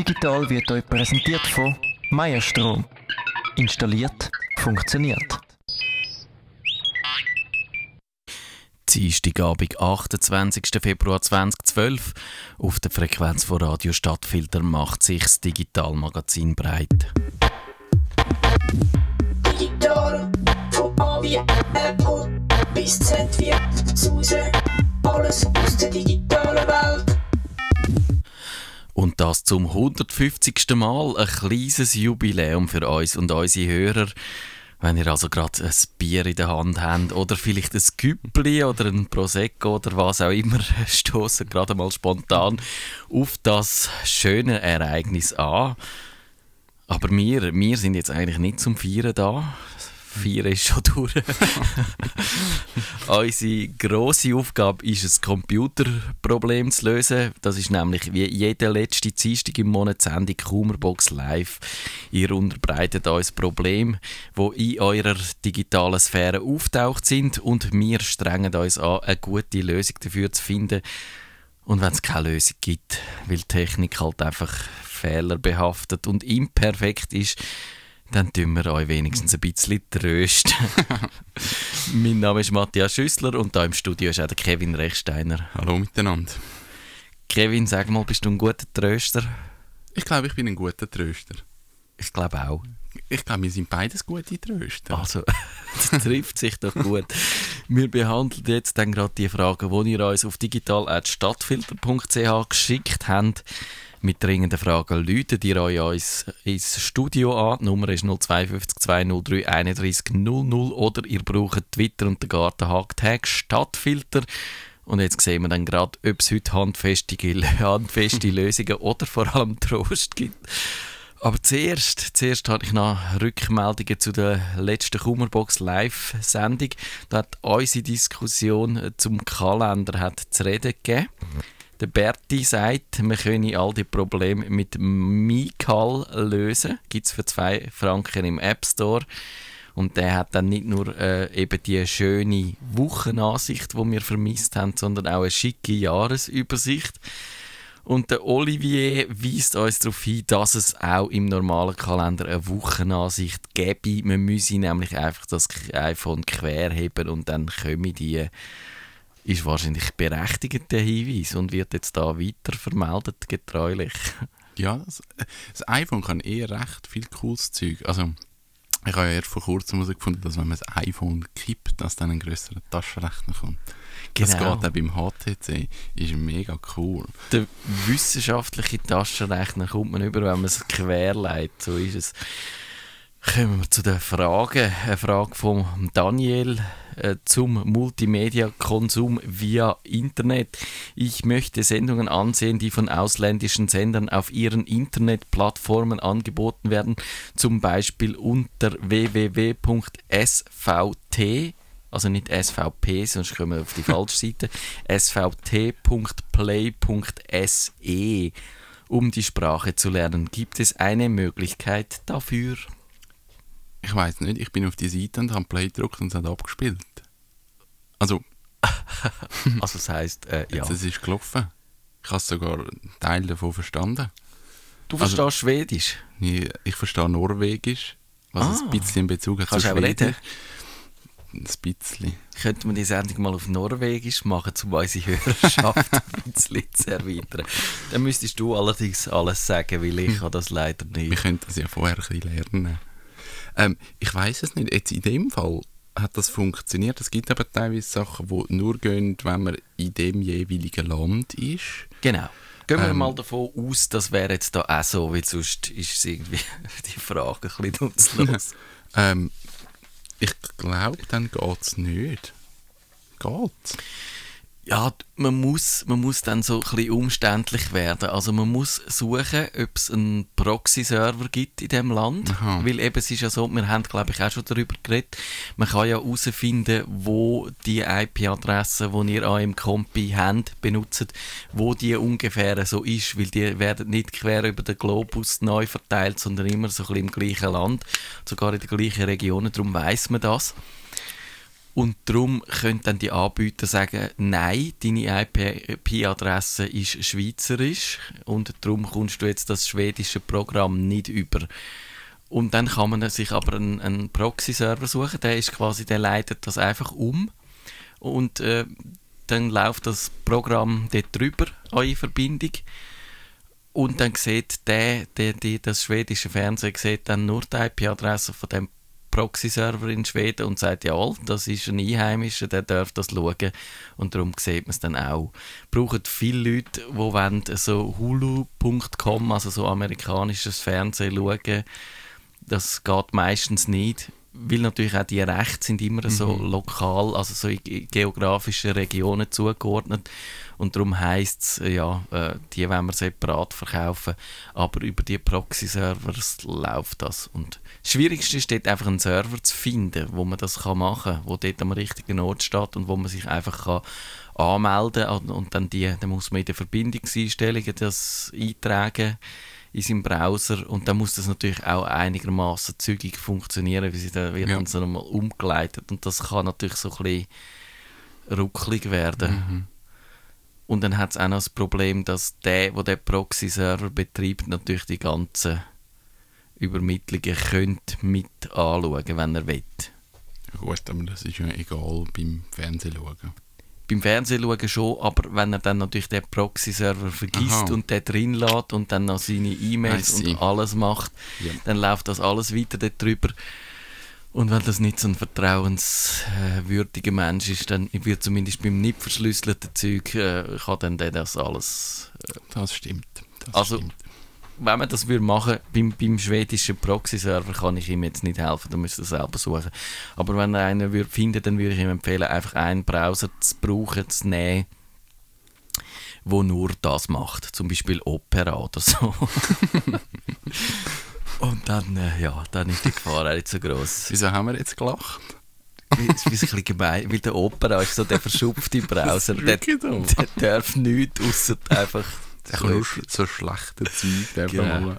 Digital wird euch präsentiert von Meierstrom. Installiert, funktioniert. Dienstagabend, 28. Februar 2012. Auf der Frequenz von Radio Stadtfilter macht sich das Digitalmagazin breit. Digital, von A wie Apple bis Z wie Suse. Alles aus der digitalen Welt. Und das zum 150. Mal, ein kleines Jubiläum für uns und unsere Hörer. Wenn ihr also gerade ein Bier in der Hand habt oder vielleicht ein Güppli oder ein Prosecco oder was auch immer, stoßen gerade mal spontan auf das schöne Ereignis an. Aber wir sind jetzt eigentlich nicht zum Feiern da. Feiern ist schon durch. Unsere grosse Aufgabe ist es, Computerproblem zu lösen. Das ist nämlich wie jede letzte Dienstag im Monat Sendung Kummerbox Live. Ihr unterbreitet uns Probleme, die in eurer digitalen Sphäre auftaucht sind, und wir strengen uns an, eine gute Lösung dafür zu finden. Und wenn es keine Lösung gibt, weil die Technik halt einfach fehlerbehaftet und imperfekt ist, dann tun wir euch wenigstens ein bisschen trösten. Mein Name ist Matthias Schüssler und hier im Studio ist auch der Kevin Rechsteiner. Hallo miteinander. Kevin, sag mal, bist du ein guter Tröster? Ich glaube, ich bin ein guter Tröster. Ich glaube auch. Ich glaube, wir sind beides gute Tröster. Also, das trifft sich doch gut. Wir behandeln jetzt dann gerade die Fragen, die ihr uns auf digital@stadtfilter.ch geschickt habt. Mit dringenden Fragen läutet ihr euch uns ins Studio an. Die Nummer ist 052 203 31 00 oder ihr braucht Twitter und den Gartenhack Stadtfilter. Und jetzt sehen wir dann gerade, ob es heute handfeste Lösungen oder vor allem Trost gibt. Aber zuerst habe ich noch Rückmeldungen zu der letzten Kummerbox Live-Sendung. Da hat unsere Diskussion zum Kalender zu reden gegeben. Der Berti sagt, wir können all die Probleme mit MiCal lösen. Gibt es für 2 Franken im App Store. Und der hat dann nicht nur eben die schöne Wochenansicht, die wir vermisst haben, sondern auch eine schicke Jahresübersicht. Und der Olivier weist uns darauf hin, dass es auch im normalen Kalender eine Wochenansicht gäbe. Man müsse nämlich einfach das iPhone querheben und dann kommen die. Ist wahrscheinlich berechtigter Hinweis und wird jetzt da weiter vermeldet, getreulich. Ja, das iPhone kann recht viel cooles Zeug. Also, ich habe ja erst vor kurzem herausgefunden, dass wenn man das iPhone kippt, dass dann ein grösserer Taschenrechner kommt. Genau. Das geht auch beim HTC, ist mega cool. Der wissenschaftliche Taschenrechner kommt man über, wenn man es querleitet, so ist es. Kommen wir zu den Fragen. Eine Frage von Daniel zum Multimedia-Konsum via Internet. Ich möchte Sendungen ansehen, die von ausländischen Sendern auf ihren Internetplattformen angeboten werden, zum Beispiel unter www.svt, also nicht SVP, sonst kommen wir auf die falsche Seite, svt.play.se. Um die Sprache zu lernen, gibt es eine Möglichkeit dafür? Ich weiss nicht, ich bin auf die Seite und habe Play gedrückt und es hat abgespielt. Also das heisst, ja. Es ist gelaufen. Ich habe sogar einen Teil davon verstanden. Du verstehst Schwedisch? Ich verstehe Norwegisch, was ein bisschen in Bezug hat zu Schwedisch. Ein bisschen. Könnte man die Sendung mal auf Norwegisch machen, um unsere Hörerschaft ein bisschen zu erweitern. Dann müsstest du allerdings alles sagen, weil ich kann das leider nicht. Wir könnten das ja vorher ein bisschen lernen. Ich weiss es nicht. Jetzt in dem Fall hat das funktioniert. Es gibt aber teilweise Sachen, die nur gehen, wenn man in dem jeweiligen Land ist. Genau. Gehen wir mal davon aus, das wäre jetzt da auch so, weil sonst ist irgendwie die Frage ein bisschen nutzlos. Ich glaube, dann geht es nicht. Geht's? Ja, man muss dann so ein bisschen umständlich werden. Also man muss suchen, ob es einen Proxy-Server gibt in diesem Land. Aha. Weil eben, es ist ja so, wir haben, glaube ich, auch schon darüber geredet, man kann ja herausfinden, wo die IP-Adresse, die ihr an eurem Kompi habt, benutzt, wo die ungefähr so ist, weil die werden nicht quer über den Globus neu verteilt, sondern immer so ein bisschen im gleichen Land, sogar in den gleichen Regionen, darum weiss man das. Und darum können dann die Anbieter sagen, nein, deine IP-Adresse ist schweizerisch und darum kommst du jetzt das schwedische Programm nicht über. Und dann kann man sich aber einen Proxy-Server suchen, der leitet das einfach um und dann läuft das Programm dort drüber an die Verbindung und dann sieht das schwedische Fernsehen sieht dann nur die IP-Adresse von dem Proxy-Server in Schweden und sagt, ja, das ist ein Einheimischer, der darf das schauen und darum sieht man es dann auch. Brauchen viele Leute, die wollen so hulu.com, also so amerikanisches Fernsehen schauen, das geht meistens nicht, weil natürlich auch die Rechte sind immer so lokal, also so in geografischen Regionen zugeordnet und darum heisst es, die wollen wir separat verkaufen, aber über die Proxy-Servers läuft das. Und das Schwierigste ist dort einfach einen Server zu finden, wo man das machen kann, wo dort am richtigen Ort steht und wo man sich einfach anmelden kann und dann muss man in den Verbindungseinstellungen das eintragen in seinem Browser und dann muss das natürlich auch einigermaßen zügig funktionieren, wie sie dann wird dann so einmal umgeleitet und das kann natürlich so ein bisschen ruckelig werden. Und dann hat es auch noch das Problem, dass der Proxy-Server betreibt, natürlich die ganzen Übermittlungen könnte mit anschauen, wenn er will. Ja gut, aber das ist ja egal beim Fernsehen schauen. Beim Fernsehen schauen schon, aber wenn er dann natürlich den Proxy-Server vergisst und den drin lässt und dann noch seine E-Mails und alles macht, dann läuft das alles weiter dort drüber. Und wenn das nicht so ein vertrauenswürdiger Mensch ist, dann wird zumindest beim nicht verschlüsselten Zeug kann dann der das alles... Das stimmt. Stimmt. Wenn man das machen würde, beim schwedischen Proxy-Server kann ich ihm jetzt nicht helfen, da müsst ihr selber suchen. Aber wenn er einen finden, dann würde ich ihm empfehlen, einfach einen Browser zu brauchen, zu nehmen, der nur das macht. Zum Beispiel Opera oder so. Und dann, dann ist die Gefahr auch nicht so gross. Wieso haben wir jetzt gelacht? Das ist ein bisschen gemein, weil der Opera ist so der verschupfte Browser. Der darf nichts, ausser einfach... So schlechte Zeug. Genau.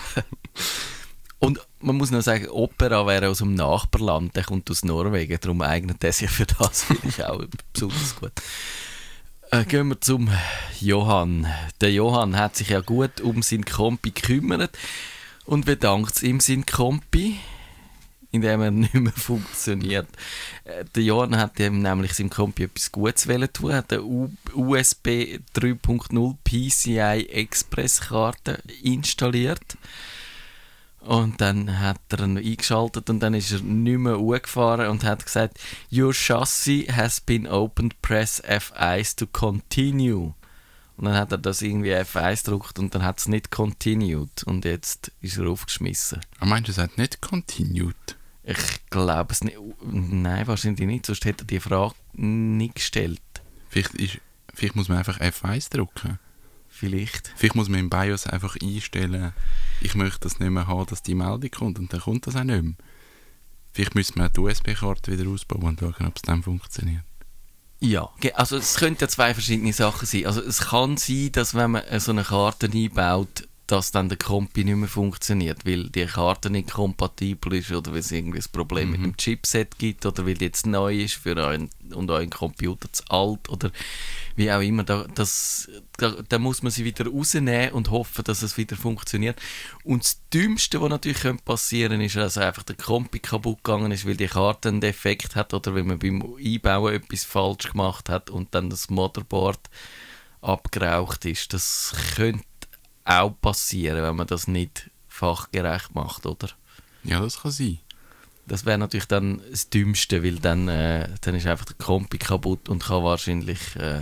Und man muss noch sagen, Opera wäre aus dem Nachbarland, der kommt aus Norwegen, darum eignet er sich für das, finde ich auch besonders gut. Gehen wir zum Johann. Der Johann hat sich ja gut um seinen Kompi gekümmert und bedankt ihm seinen Kompi, indem er nicht mehr funktioniert. Der Johann hat ihm nämlich seinem Kompi etwas Gutes tun, hat eine USB 3.0 PCI Express Karte installiert und dann hat er ihn eingeschaltet und dann ist er nicht mehr hochgefahren und hat gesagt, your chassis has been opened, press F1 to continue. Und dann hat er das irgendwie F1 gedrückt und dann hat es nicht continued und jetzt ist er aufgeschmissen. Meinst du, es hat nicht continued? Ich glaube es nicht. Nein, wahrscheinlich nicht, sonst hätte er die Frage nicht gestellt. Vielleicht muss man einfach F1 drücken. Vielleicht. Vielleicht muss man im BIOS einfach einstellen, ich möchte das nicht mehr haben, dass die Meldung kommt und dann kommt das auch nicht mehr. Vielleicht müssen wir die USB-Karte wieder ausbauen und schauen, ob es dann funktioniert. Ja, also es könnten ja zwei verschiedene Sachen sein. Also es kann sein, dass wenn man so eine Karte einbaut, dass dann der Kompi nicht mehr funktioniert, weil die Karte nicht kompatibel ist oder weil es irgendwie ein Problem mit dem Chipset gibt oder weil die jetzt neu ist für euren und euren Computer zu alt oder wie auch immer. Da muss man sie wieder rausnehmen und hoffen, dass es wieder funktioniert. Und das Dümmste, was natürlich passieren könnte, ist, dass einfach der Kompi kaputt gegangen ist, weil die Karte einen Defekt hat oder weil man beim Einbauen etwas falsch gemacht hat und dann das Motherboard abgeraucht ist. Das könnte auch passieren, wenn man das nicht fachgerecht macht, oder? Ja, das kann sein. Das wäre natürlich dann das Dümmste, weil dann ist einfach der Kompi kaputt und kann wahrscheinlich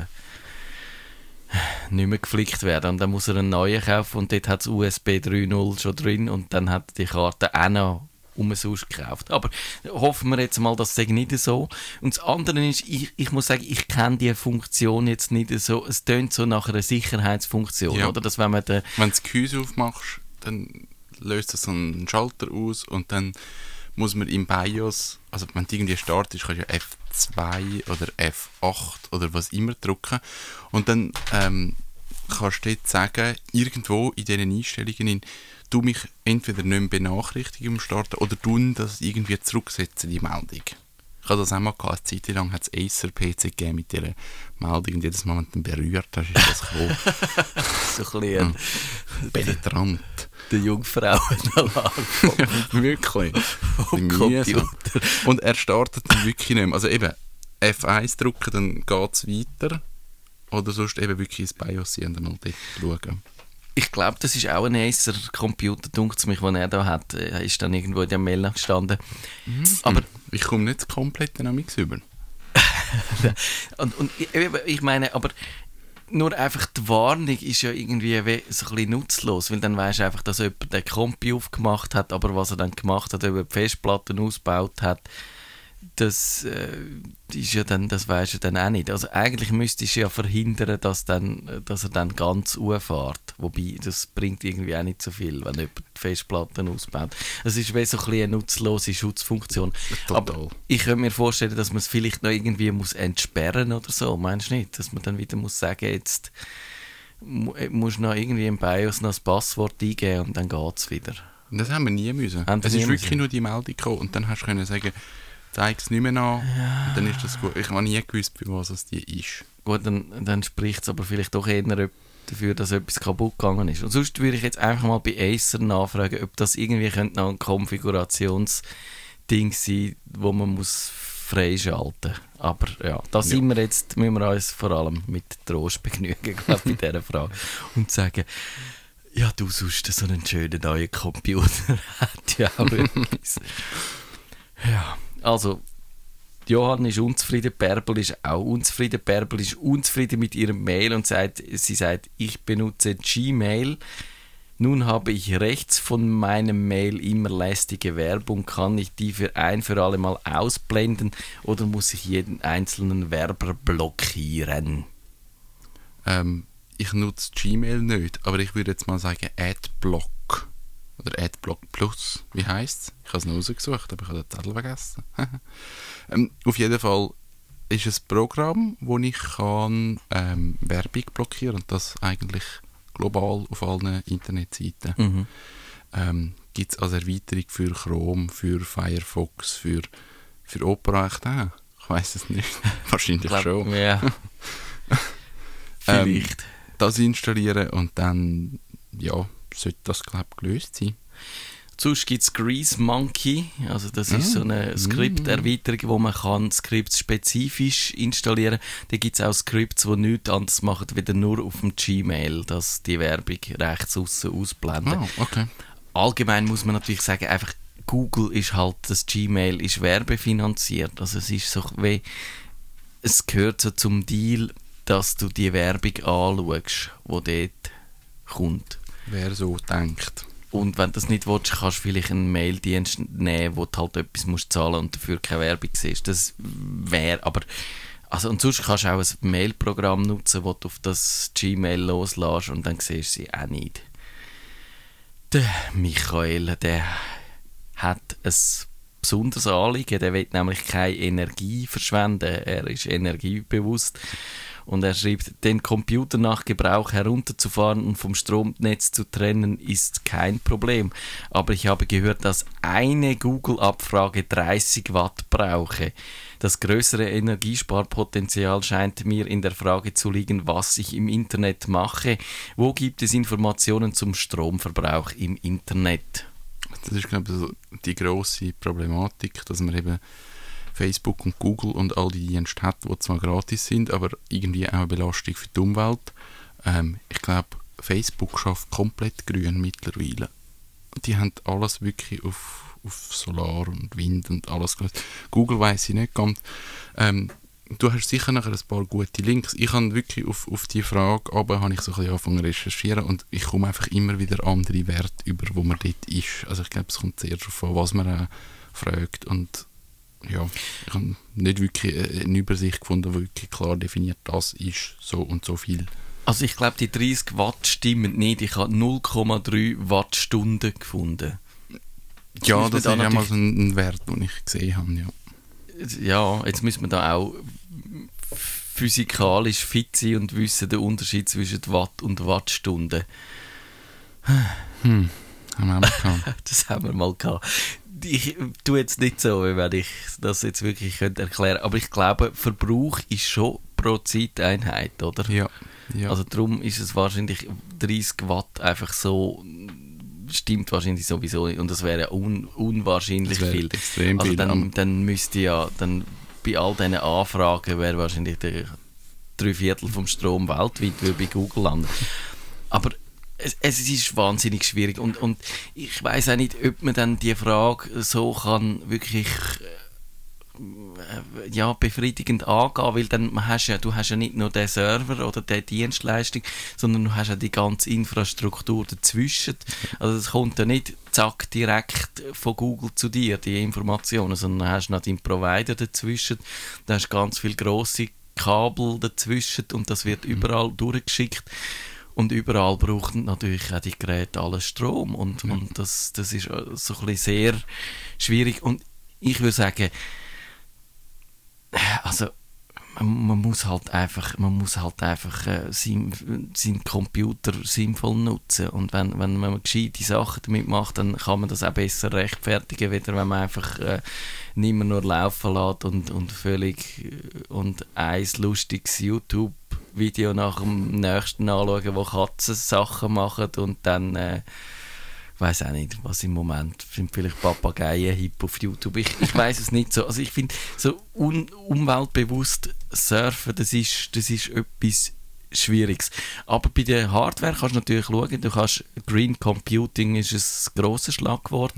nicht mehr geflickt werden. Und dann muss er einen neuen kaufen und dort hat es USB 3.0 schon drin und dann hat die Karte auch noch umsonst gekauft. Aber hoffen wir jetzt mal, das sei nicht so. Und das andere ist, ich muss sagen, ich kenne die Funktion jetzt nicht so. Es tönt so nach einer Sicherheitsfunktion, ja. Oder? Dass wenn du das Gehäuse aufmachst, dann löst das so einen Schalter aus und dann muss man im BIOS, also wenn du irgendwie startest, kannst du ja F2 oder F8 oder was immer drücken und dann kannst du dort sagen, irgendwo in diesen Einstellungen du mich entweder nicht mehr benachrichtigen am Starten oder du das irgendwie zurücksetzen, die Meldung. Ich habe das auch mal gehabt. Eine Zeit lang hat es Acer-PC gegeben mit dieser Meldung und jedes Mal, wenn du ihn berührt hast, ist das gekommen. So ein bisschen Penetrant. der Jungfrauenalarm Wirklich. vom Computer. Und er startet dann wirklich nicht mehr. Also eben, F1 drücken, dann geht es weiter. Oder sonst eben wirklich ins BIOS sein und dann mal dort schauen. Ich glaube, das ist auch ein Acer-Computer, dunkt es mich, den er da hat. Er ist dann irgendwo in der Mail gestanden. Aber ich komme nicht komplett dynamisch über. und ich meine, aber nur einfach die Warnung ist ja irgendwie so ein bisschen nutzlos, weil dann weisst du einfach, dass jemand den Kompi aufgemacht hat, aber was er dann gemacht hat, ob er die Festplatten ausgebaut hat, das ist ja dann, das weisst du dann auch nicht. Also eigentlich müsstest du ja verhindern, dass er dann ganz auffährt. Wobei, das bringt irgendwie auch nicht so viel, wenn jemand die Festplatten ausbaut. Es ist wie so ein bisschen eine nutzlose Schutzfunktion. Total. Aber ich könnte mir vorstellen, dass man es vielleicht noch irgendwie muss entsperren oder so. Meinst du nicht? Dass man dann wieder muss sagen, jetzt musst du noch irgendwie im BIOS noch das Passwort eingeben und dann geht es wieder. Das haben wir nie müssen. Es ist wirklich nur die Meldung gekommen und dann hast du können sagen, zeig es nicht mehr an, und dann ist das gut. Ich habe nie gewusst, für was es die ist. Gut, dann spricht es aber vielleicht doch eher dafür, dass etwas kaputt gegangen ist. Und sonst würde ich jetzt einfach mal bei Acer nachfragen, ob das irgendwie könnte noch ein Konfigurationsding sein, wo man muss freischalten muss. Aber ja, da sind wir jetzt, müssen wir uns vor allem mit Trost begnügen, glaube ich, bei dieser Frage. Und sagen, ja, du sonst so einen schönen neuen Computer hat ja auch etwas. Ja. Also, Johann ist unzufrieden, Bärbel ist auch unzufrieden. Bärbel ist unzufrieden mit ihrem Mail und sie sagt, ich benutze Gmail. Nun habe ich rechts von meinem Mail immer lästige Werbung. Kann ich die für alle Mal ausblenden oder muss ich jeden einzelnen Werber blockieren? Ich nutze Gmail nicht, aber ich würde jetzt mal sagen Adblock. Oder Adblock Plus, wie heisst es? Ich habe es noch rausgesucht, aber ich habe den Zettel vergessen. Auf jeden Fall ist es ein Programm, wo ich kann, Werbung blockieren kann. Und das eigentlich global auf allen Internetseiten. Gibt es als Erweiterung für Chrome, für Firefox, für Opera echt auch? Ich weiss es nicht. Wahrscheinlich schon. Ja. Vielleicht. Das installieren und dann, ja, sollte das, glaube ich, gelöst sein. Sonst gibt es Grease Monkey, also das ist so eine Skripterweiterung, wo man kann Skripts spezifisch installieren kann. Da gibt es auch Skripts, die nichts anderes machen, wieder nur auf dem Gmail, dass die Werbung rechts aussen ausblenden. Oh, okay. Allgemein muss man natürlich sagen, einfach Google ist halt, das Gmail ist werbefinanziert. Also es ist so wie, es gehört so zum Deal, dass du die Werbung anschaust, die dort kommt. Wer so denkt. Und wenn du das nicht willst, kannst du vielleicht einen Maildienst nehmen, wo du halt etwas musst zahlen und dafür keine Werbung siehst. Das wäre, aber... Also, und sonst kannst du auch ein Mailprogramm nutzen, wo du auf das Gmail loslässt und dann siehst du sie auch nicht. Der Michael, der hat ein besonderes Anliegen. Der will nämlich keine Energie verschwenden. Er ist energiebewusst. Und er schreibt, den Computer nach Gebrauch herunterzufahren und vom Stromnetz zu trennen, ist kein Problem. Aber ich habe gehört, dass eine Google-Abfrage 30 Watt brauche. Das größere Energiesparpotenzial scheint mir in der Frage zu liegen, was ich im Internet mache. Wo gibt es Informationen zum Stromverbrauch im Internet? Das ist, glaube ich, so die grosse Problematik, dass man eben Facebook und Google und all die Dienste hat, die zwar gratis sind, aber irgendwie auch eine Belastung für die Umwelt. Ich glaube, Facebook schafft komplett grün mittlerweile. Die haben alles wirklich auf Solar und Wind und alles gelöst. Google weiss ich nicht ganz. Du hast sicher nachher ein paar gute Links. Ich habe wirklich auf die Frage aber habe ich so ein bisschen angefangen zu recherchieren und ich komme einfach immer wieder andere Werte über, wo man dort ist. Also ich glaube, es kommt sehr darauf an, was man fragt und ja, ich habe nicht wirklich eine Übersicht gefunden, die wirklich klar definiert, das ist so und so viel. Also ich glaube, die 30 Watt stimmen nicht. Ich habe 0,3 Wattstunden gefunden. Ja, das ist ja mal so ein Wert, den ich gesehen habe, ja. Ja, jetzt müssen wir da auch physikalisch fit sein und wissen den Unterschied zwischen Watt und Wattstunden. Haben wir auch mal gehabt. Das haben wir mal gehabt. Ich tue jetzt nicht so, wie wenn ich das jetzt wirklich erklären könnte. Aber ich glaube, Verbrauch ist schon pro Zeiteinheit, oder? Ja. Also darum ist es wahrscheinlich 30 Watt einfach so, stimmt wahrscheinlich sowieso nicht. Und das wäre unwahrscheinlich das wäre viel. Extrem also viel. Dann müsste ja, dann bei all diesen Anfragen wäre wahrscheinlich der 3/4 vom Strom weltweit würde bei Google landen. Aber es ist wahnsinnig schwierig und ich weiß auch nicht, ob man dann die Frage so kann wirklich befriedigend angehen, weil dann du hast ja nicht nur den Server oder die Dienstleistung, sondern du hast ja die ganze Infrastruktur dazwischen. Also es kommt ja nicht zack direkt von Google zu dir, die Informationen, sondern du hast noch deinen Provider dazwischen, da hast ganz viele grosse Kabel dazwischen und das wird überall durchgeschickt. Und überall brauchen natürlich auch die Geräte alles Strom. Und das ist so ein bisschen sehr schwierig. Und ich würde sagen, also man muss halt einfach seinen Computer sinnvoll nutzen. Und wenn man gescheite Sachen damit macht, dann kann man das auch besser rechtfertigen, wieder wenn man einfach nicht mehr nur laufen lässt und ein lustiges YouTube-Video nach dem nächsten anschauen, wo Katzen Sachen machen und dann ich weiss auch nicht, was im Moment sind vielleicht Papageien-Hip auf YouTube. Ich weiss es nicht so. Also ich finde, so umweltbewusst surfen, das ist etwas Schwieriges. Aber bei der Hardware kannst du natürlich schauen, Green Computing ist ein grosses Schlagwort.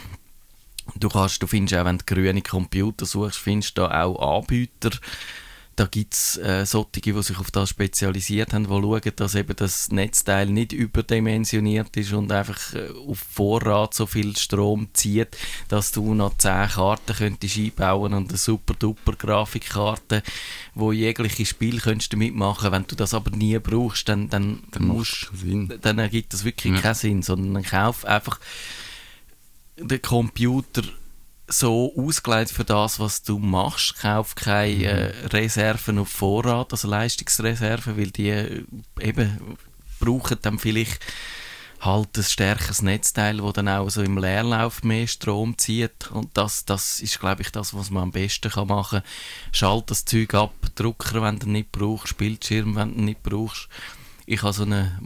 Du findest auch, wenn du grüne Computer suchst, findest du da auch Anbieter. Da gibt es solche, die sich auf das spezialisiert haben, die schauen, dass eben das Netzteil nicht überdimensioniert ist und einfach auf Vorrat so viel Strom zieht, dass du noch 10 Karten könntest einbauen und eine super-duper Grafikkarte, wo jegliche Spiel könntest du mitmachen. Wenn du das aber nie brauchst, dann ergibt das wirklich keinen Sinn, sondern dann kauf einfach den Computer so ausgelegt für das, was du machst. Kauf keine Reserven auf Vorrat, also Leistungsreserven, weil die eben brauchen dann vielleicht halt ein stärkeres Netzteil, das dann auch so im Leerlauf mehr Strom zieht. Und das ist, glaube ich, das, was man am besten machen kann. Schalt das Zeug ab, Drucker, wenn du nicht brauchst, Bildschirm, wenn du nicht brauchst. Ich habe so eine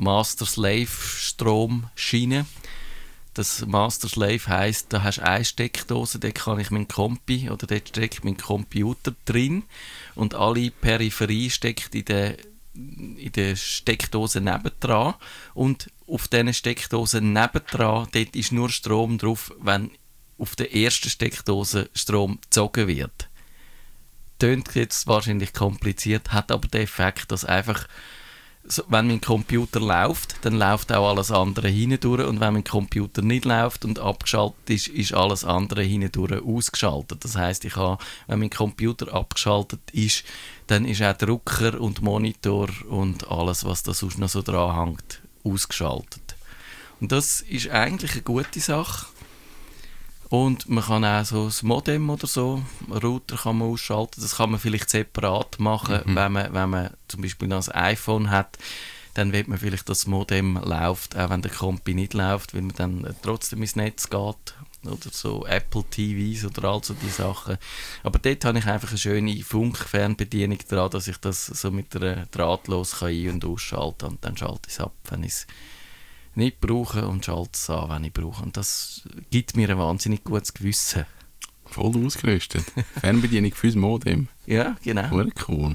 Master-Slave-Stromschiene. Das Master-Slave heisst, da hast du eine Steckdose, dort kann ich meinen Kompi oder dort steckt mein Computer drin und alle Peripherie steckt in der Steckdose nebendran und auf diesen Steckdosen nebendran, dort ist nur Strom drauf, wenn auf der ersten Steckdose Strom gezogen wird. Tönt jetzt wahrscheinlich kompliziert, hat aber den Effekt, dass einfach wenn mein Computer läuft, dann läuft auch alles andere hindurch und wenn mein Computer nicht läuft und abgeschaltet ist, ist alles andere hindurch ausgeschaltet. Das heisst, wenn mein Computer abgeschaltet ist, dann ist auch Drucker und Monitor und alles, was da sonst noch so dran hängt, ausgeschaltet. Und das ist eigentlich eine gute Sache. Und man kann auch so das Modem oder so, Router kann man ausschalten, das kann man vielleicht separat machen, wenn man zum Beispiel noch ein iPhone hat, dann will man vielleicht, dass das Modem läuft, auch wenn der Kompi nicht läuft, weil man dann trotzdem ins Netz geht oder so Apple TVs oder all so die Sachen. Aber dort habe ich einfach eine schöne Funkfernbedienung dran, dass ich das so mit einer drahtlos ein- und ausschalten kann und dann schalte ich es ab, wenn ich es nicht brauche und schalte es an, wenn ich brauche. Und das gibt mir ein wahnsinnig gutes Gewissen. Voll ausgerüstet. Fernbedienung fürs Modem. Ja, genau. Cool.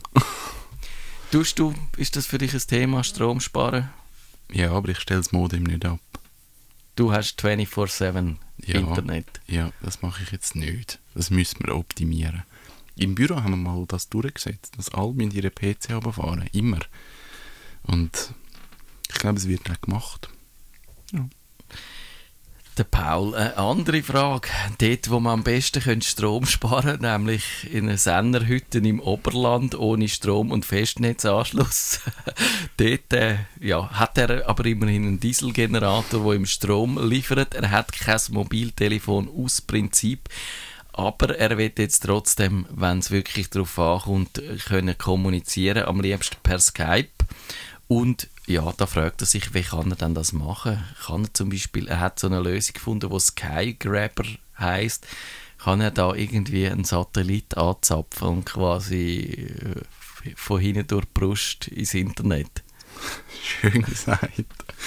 Ist das für dich ein Thema, Strom sparen? Ja, aber ich stelle das Modem nicht ab. Du hast 24/7 Internet. Ja, das mache ich jetzt nicht. Das müssen wir optimieren. Im Büro haben wir mal das durchgesetzt, dass alle mit ihren PC runterfahren. Immer. Und ich glaube, es wird auch gemacht. Ja. Der Paul, eine andere Frage. Dort, wo man am besten Strom sparen könnte, nämlich in einer Sennerhütte im Oberland ohne Strom- und Festnetzanschluss. Dort hat er aber immerhin einen Dieselgenerator, der ihm Strom liefert. Er hat kein Mobiltelefon aus Prinzip. Aber er wird jetzt trotzdem, wenn es wirklich darauf ankommt, können kommunizieren, am liebsten per Skype. Und ja, da fragt er sich, wie kann er denn das machen? Kann er zum Beispiel, er hat so eine Lösung gefunden, die Skygrabber heisst, kann er da irgendwie einen Satellit anzapfen und quasi von hinten durch die Brust ins Internet? Schön gesagt.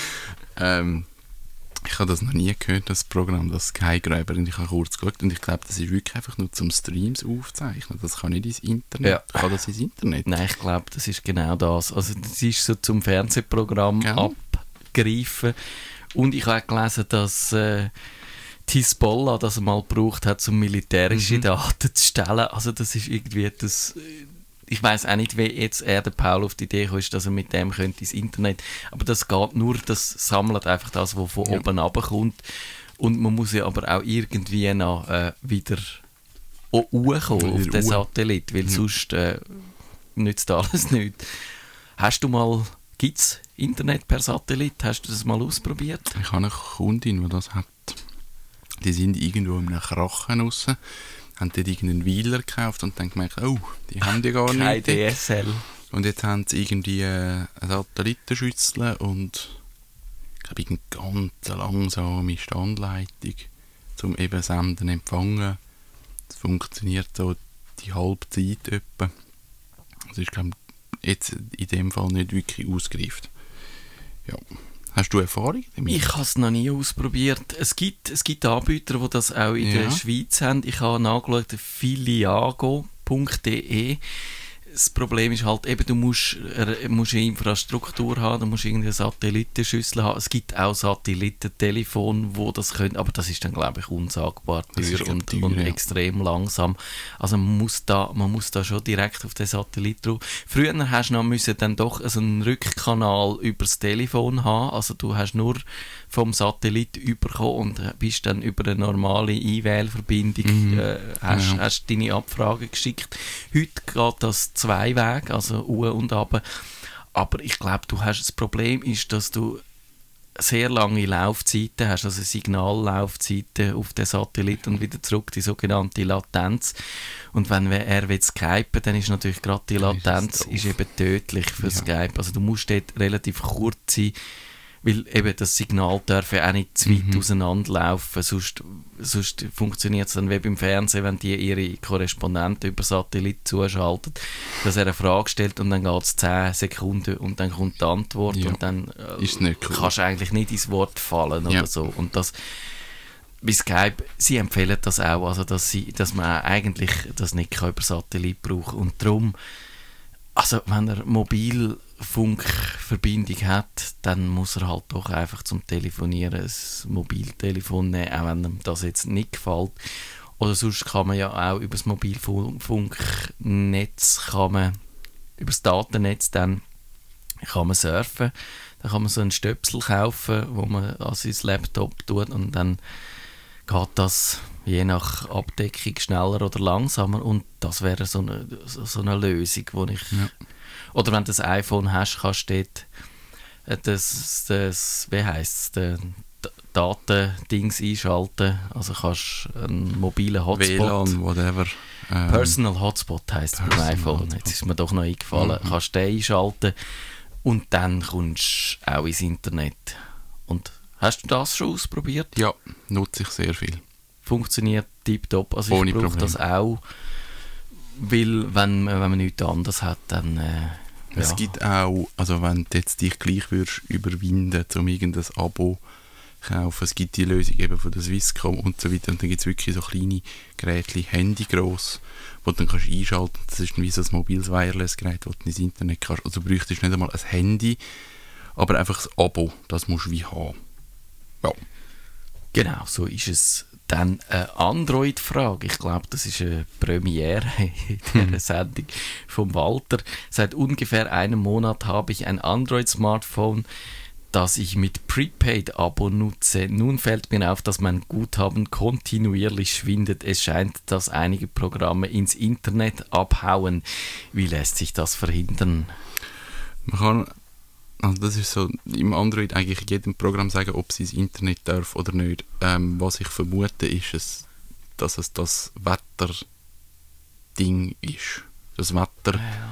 Ich habe das noch nie gehört, das Programm, das Skygrabber, und ich habe kurz geschaut und ich glaube, das ist wirklich einfach nur zum Streams aufzeichnen. Das kann nicht ins Internet. Ja. Kann das ins Internet? Nein, ich glaube, das ist genau das. Also das ist so zum Fernsehprogramm abgreifen. Und ich habe auch gelesen, dass die Hisbollah das mal gebraucht hat, um militärische Daten zu stellen. Also das ist irgendwie das... Ich weiss auch nicht, wie jetzt der Paul auf die Idee kam, dass er mit dem könnte ins Internet. Aber das geht nur, das sammelt einfach das, was von oben runterkommt. Und man muss ja aber auch irgendwie noch wieder hochkommen auf den Satellit, weil sonst nützt alles nichts. Gibt es Internet per Satellit? Hast du das mal ausprobiert? Ich habe eine Kundin, die das hat. Die sind irgendwo in einem Krachen raus, haben dort irgendeinen Wheeler gekauft und dann gemerkt, oh, die haben die gar nicht. Kein DSL. Und jetzt haben sie irgendwie eine Satellitenschüssel und ich glaube, eine ganz langsame Standleitung, um eben Senden empfangen. Das funktioniert so die halbe Zeit etwa. Das ist, glaube ich, jetzt in dem Fall nicht wirklich ausgereift. Ja. Hast du Erfahrung damit? Ich habe es noch nie ausprobiert. Es gibt Anbieter, die das auch in der Schweiz haben. Ich habe nachgeschaut, filiago.de. Das Problem ist halt eben, du musst eine Infrastruktur haben, du musst irgendeine Satellitenschüssel haben. Es gibt auch Satellitentelefone, wo das können, aber das ist dann, glaube ich, unsagbar teuer und extrem langsam. Also man muss da schon direkt auf den Satellit drauf. Früher hast du noch dann doch also einen Rückkanal übers Telefon haben, also du hast nur vom Satellit überkommen und bist dann über eine normale E-Mail-Verbindung hast deine Abfrage geschickt. Heute geht das zwei Wege, also und ab. Aber ich glaube, das Problem ist, dass du sehr lange Laufzeiten hast, also Signallaufzeiten auf den Satellit und wieder zurück, die sogenannte Latenz. Und wenn er will skypen, dann ist natürlich gerade die Latenz ist eben tödlich für Skype. Also du musst dort relativ kurz sein, weil eben das Signal darf ja auch nicht zu weit auseinanderlaufen, sonst funktioniert es dann wie beim Fernsehen, wenn die ihre Korrespondenten über Satellit zuschalten, dass er eine Frage stellt und dann geht es 10 Sekunden und dann kommt die Antwort und dann kannst du eigentlich nicht ins Wort fallen oder so. Und das bei Skype, sie empfehlen das auch, also dass man eigentlich das nicht über Satellit brauchen kann. Und darum, also wenn er Mobilfunkverbindung hat, dann muss er halt doch einfach zum Telefonieren ein Mobiltelefon nehmen, auch wenn ihm das jetzt nicht gefällt. Oder sonst kann man ja auch über das Mobilfunknetz, über das Datennetz dann kann man surfen. Dann kann man so einen Stöpsel kaufen, wo man an sein Laptop tut und dann geht das je nach Abdeckung schneller oder langsamer und das wäre so eine Lösung, wo ich... Ja. Oder wenn du ein iPhone hast, kannst du dort das wie heisst es, Datendings einschalten, also kannst einen mobilen Hotspot... WLAN, whatever. Personal Hotspot heisst es beim iPhone, Hotspot. Jetzt ist mir doch noch eingefallen. Kannst du den einschalten und dann kommst du auch ins Internet. Und hast du das schon ausprobiert? Ja, nutze ich sehr viel. Funktioniert tiptop. Also ohne ich brauche Problem. Das auch, weil wenn man nichts anderes hat, dann Es gibt auch, also wenn du jetzt dich gleich würdest überwinden, um irgendein Abo zu kaufen, es gibt die Lösung eben von der Swisscom und so weiter und dann gibt es wirklich so kleine Geräte, Handy gross, wo du dann kannst einschalten kannst. Das ist dann wie so ein mobiles Wireless-Gerät, wo du ins Internet kannst. Also du bräuchtest nicht einmal ein Handy, aber einfach ein Abo, das musst du wie haben. Ja. Genau, so ist es. Dann eine Android-Frage. Ich glaube, das ist eine Premiere in dieser Sendung vom Walter. Seit ungefähr einem Monat habe ich ein Android-Smartphone, das ich mit Prepaid-Abo nutze. Nun fällt mir auf, dass mein Guthaben kontinuierlich schwindet. Es scheint, dass einige Programme ins Internet abhauen. Wie lässt sich das verhindern? Man kann... Also das ist so, im Android eigentlich in jedem Programm sagen, ob sie ins Internet darf oder nicht. Was ich vermute, ist, dass es das Wetter-Ding ist. Das Wetter,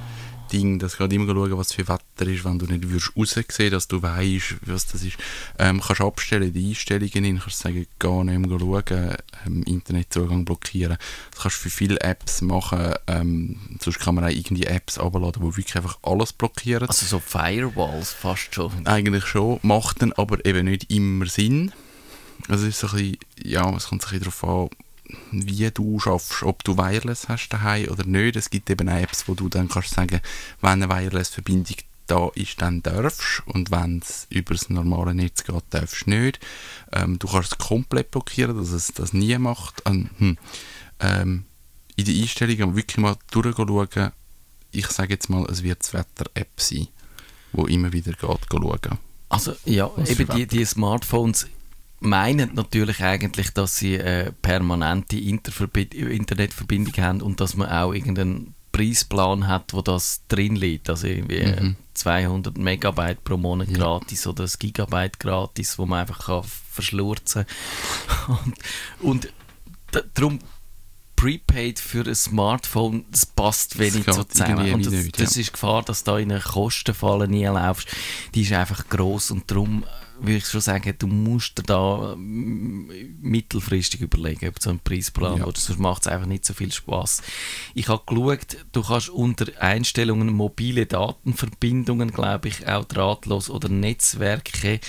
Ding, dass du gerade immer schauen, was für Wetter ist, wenn du nicht raussehen, dass du weißt, was das ist. Kannst abstellen, die Einstellungen hin, kannst sagen, gar nicht mehr schauen, Internetzugang blockieren. Das kannst du für viele Apps machen, sonst kann man auch irgendwie Apps runterladen, die wirklich einfach alles blockieren. Also so Firewalls fast schon. Eigentlich schon, macht dann aber eben nicht immer Sinn. Also es ist so ein bisschen, ja, es kommt so ein bisschen darauf an, wie du schaffst, ob du Wireless hast daheim oder nicht. Es gibt eben Apps, wo du dann kannst sagen, wenn eine Wireless-Verbindung da ist, dann darfst du, und wenn es über das normale Netz geht, darfst du nicht. Du kannst es komplett blockieren, dass es das nie macht. In den Einstellungen wirklich mal durchschauen. Ich sage jetzt mal, es wird das Wetter-App sein, wo immer wieder geht schauen. Also ja, eben die Smartphones meinen natürlich eigentlich, dass sie eine permanente Internetverbindung haben und dass man auch irgendeinen Preisplan hat, wo das drin liegt. Also irgendwie 200 Megabyte pro Monat gratis oder ein Gigabyte gratis, wo man einfach verschlurzen kann. Und darum Prepaid für ein Smartphone, das passt wenig so zusammen. Und das ist die Gefahr, dass du da in eine Kostenfalle nie laufst. Die ist einfach gross und darum würde ich schon sagen, du musst dir da mittelfristig überlegen, ob du so einen Preisplan oder sonst macht es einfach nicht so viel Spaß. Ich habe geschaut, du kannst unter Einstellungen mobile Datenverbindungen, glaube ich, auch drahtlos oder Netzwerke,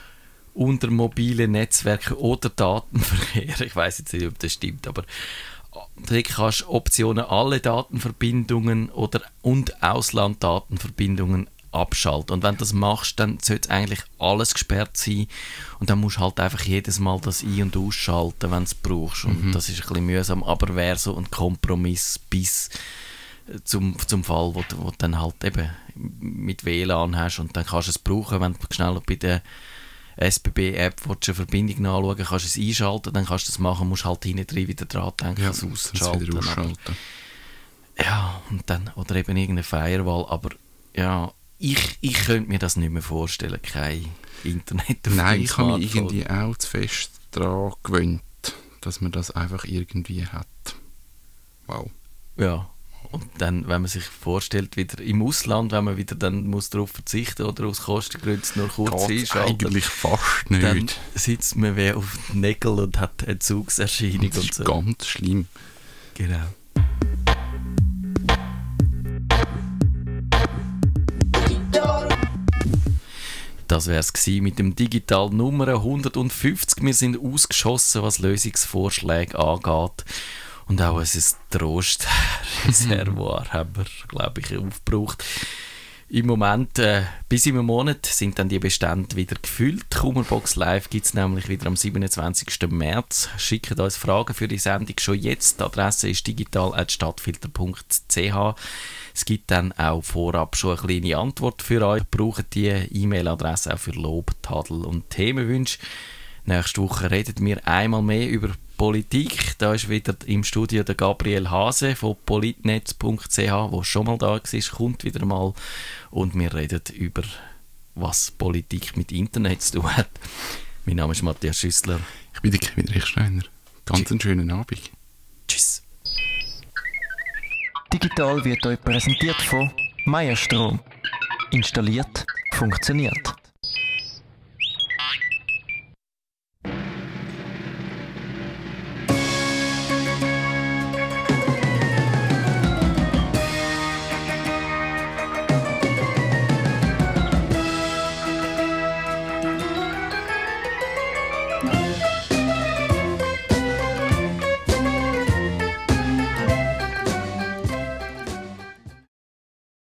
unter mobile Netzwerke oder Datenverkehr, ich weiß jetzt nicht, ob das stimmt, aber da kannst du Optionen alle Datenverbindungen und Auslanddatenverbindungen abschalten. Und wenn du das machst, dann sollte eigentlich alles gesperrt sein und dann musst du halt einfach jedes Mal das ein- und ausschalten, wenn du es brauchst. Und das ist ein bisschen mühsam, aber wäre so ein Kompromiss bis zum Fall, wo du dann halt eben mit WLAN hast und dann kannst du es brauchen, wenn du schnell bei der SBB-App eine Verbindung nachschauen, kannst du es einschalten, dann kannst du das machen, musst halt hinten drin wieder dran denken, es auszuschalten. Ja, und dann, oder eben irgendeine Firewall, aber ja, ich könnte mir das nicht mehr vorstellen, kein Internet auf Nein, dem ich habe mich Smartphone. irgendwie auch zu fest daran gewöhnt, dass man das einfach irgendwie hat. Wow. Ja, und dann, wenn man sich vorstellt, wieder im Ausland, wenn man wieder dann muss darauf verzichten oder aus Kostengründen nur kurz Geht einschalten, eigentlich fast nicht. dann sitzt man wie auf den Nägeln und hat eine Zugserscheinung Das und ist so. ganz schlimm. Genau. Das wäre es mit dem Digital Nummer 150. Wir sind ausgeschossen, was Lösungsvorschläge angeht. Und auch ein Trostreservoir haben wir, glaube ich, aufgebraucht. Im Moment, bis im Monat, sind dann die Bestände wieder gefüllt. Kummerbox Live gibt es nämlich wieder am 27. März. Schickt uns Fragen für die Sendung schon jetzt. Die Adresse ist digital@stadtfilter.ch. Es gibt dann auch vorab schon eine kleine Antwort für euch. Braucht die E-Mail-Adresse auch für Lob, Tadel und Themenwünsche. Nächste Woche reden wir einmal mehr über Politik. Da ist wieder im Studio der Gabriel Hase von politnet.ch, der schon mal da war, kommt wieder mal. Und wir reden über, was Politik mit Internet zu tun hat. Mein Name ist Matthias Schüssler. Ich bin der Kevin Rechsteiner. Ganz einen schönen Abend. Tschüss. Digital wird euch präsentiert von Meierstrom. Installiert, funktioniert.